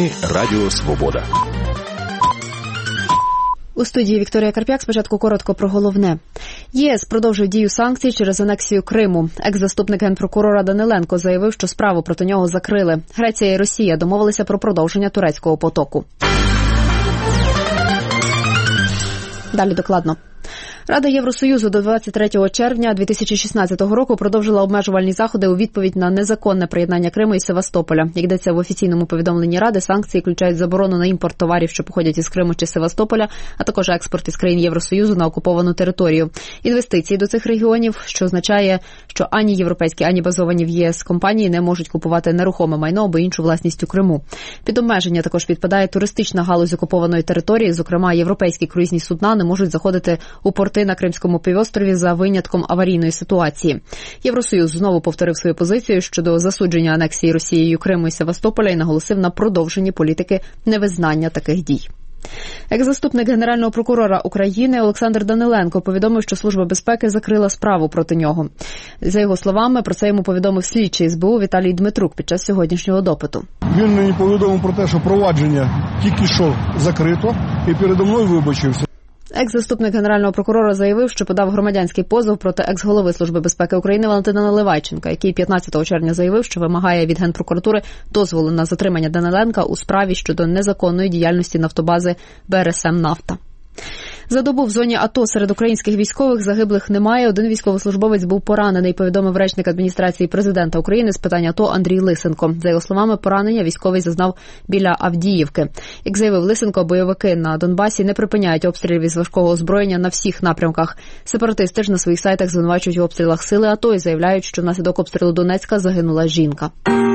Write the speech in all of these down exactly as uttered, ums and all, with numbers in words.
Новини Радіо Свобода. У студії Вікторія Карп'як. Спочатку коротко про головне. ЄС продовжує дію санкцій через анексію Криму. Екс-заступник генпрокурора Даниленко заявив, що справу проти нього закрили. Греція і Росія домовилися про продовження турецького потоку. Далі докладно. Рада Євросоюзу до двадцять третього червня дві тисячі шістнадцятого року продовжила обмежувальні заходи у відповідь на незаконне приєднання Криму і Севастополя. Як йдеться в офіційному повідомленні Ради, санкції включають заборону на імпорт товарів, що походять із Криму чи Севастополя, а також експорт із країн Євросоюзу на окуповану територію. Інвестиції до цих регіонів, що означає, що ані європейські, ані базовані в ЄС компанії не можуть купувати нерухоме майно або іншу власність у Криму. Під обмеження також підпадає туристична галузь окупованої території, зокрема європейські круїзні судна не можуть заходити у порти на Кримському півострові за винятком аварійної ситуації. Євросоюз знову повторив свою позицію щодо засудження анексії Росією Криму і Севастополя і наголосив на продовженні політики невизнання таких дій. Екс-заступник Генерального прокурора України Олександр Даниленко повідомив, що Служба безпеки закрила справу проти нього. За його словами, про це йому повідомив слідчий СБУ Віталій Дмитрук під час сьогоднішнього допиту. Він мені повідомив про те, що провадження тільки що закрито, і передо мною вибачився. Екс-заступник Генерального прокурора заявив, що подав громадянський позов проти екс-голови Служби безпеки України Валентина Наливайченка, який п'ятнадцятого червня заявив, що вимагає від Генпрокуратури дозволу на затримання Даниленка у справі щодо незаконної діяльності нафтобази Б Р С М «Нафта». За добу в зоні АТО серед українських військових загиблих немає. Один військовослужбовець був поранений, повідомив речник адміністрації президента України з питань АТО Андрій Лисенко. За його словами, поранення військовий зазнав біля Авдіївки. Як заявив Лисенко, бойовики на Донбасі не припиняють обстрілів із важкого озброєння на всіх напрямках. Сепаратисти ж на своїх сайтах звинувачують у обстрілах сили АТО і заявляють, що внаслідок обстрілу Донецька загинула жінка.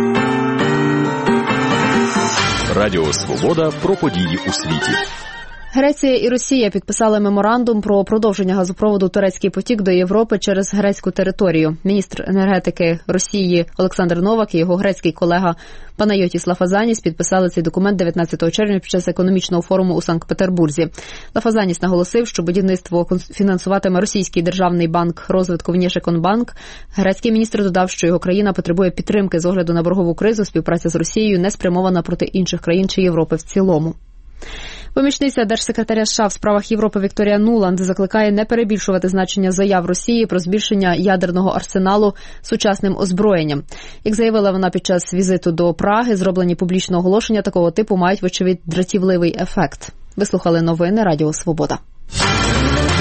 Радіо Свобода про події у світі. Греція і Росія підписали меморандум про продовження газопроводу «Турецький потік» до Європи через грецьку територію. Міністр енергетики Росії Олександр Новак і його грецький колега Панайотіс Лафазаніс підписали цей документ дев'ятнадцятого червня під час економічного форуму у Санкт-Петербурзі. Лафазаніс наголосив, що будівництво фінансуватиме Російський державний банк розвитку Внешеконбанк. Грецький міністр додав, що його країна потребує підтримки з огляду на боргову кризу, співпраця з Росією не спрямована проти інших країн чи Європи в цілому. Помічниця держсекретаря США в справах Європи Вікторія Нуланд закликає не перебільшувати значення заяв Росії про збільшення ядерного арсеналу сучасним озброєнням. Як заявила вона під час візиту до Праги, зроблені публічні оголошення такого типу мають, вочевидь, дратівливий ефект. Ви слухали новини Радіо Свобода.